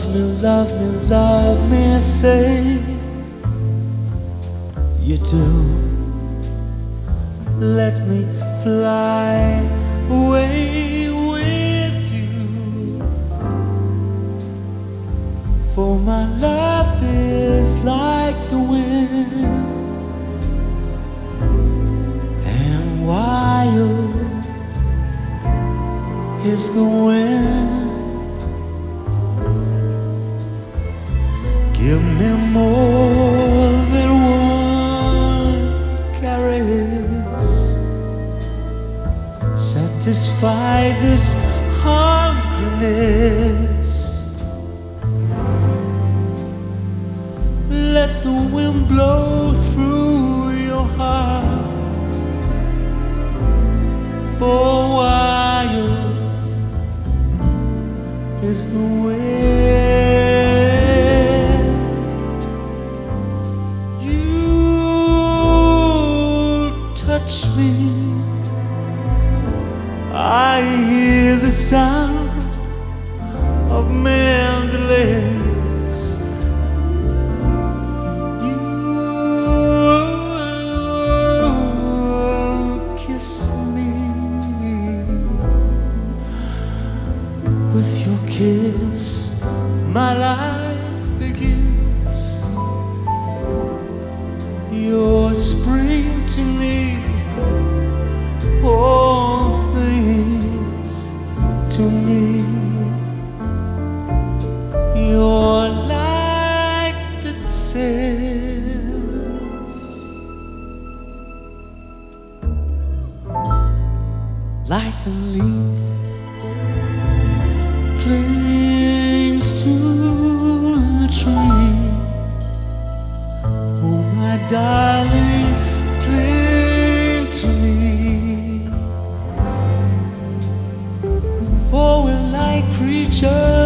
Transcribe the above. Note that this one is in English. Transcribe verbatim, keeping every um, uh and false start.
me, love me, love me, say you do. Let me fly away with you, for my love is like the wind, and wild is the wind. Give me more than one caress, satisfy this hungriness. Let the wind blow through your heart, for wild is the wind. Touch me, I hear the sound of mandolins. You kiss me, with your kiss my life begins. You're spring to me, all things to me. Your life itself, like a leaf clings to the tree. Oh, my darling, cling to me, for we're like creatures